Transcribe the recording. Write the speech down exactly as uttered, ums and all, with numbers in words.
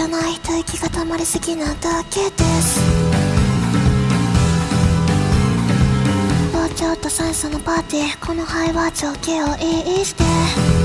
じゃない吐息が溜まりすぎなだけです。傍聴と最初のパーティー、この肺は情景をいいして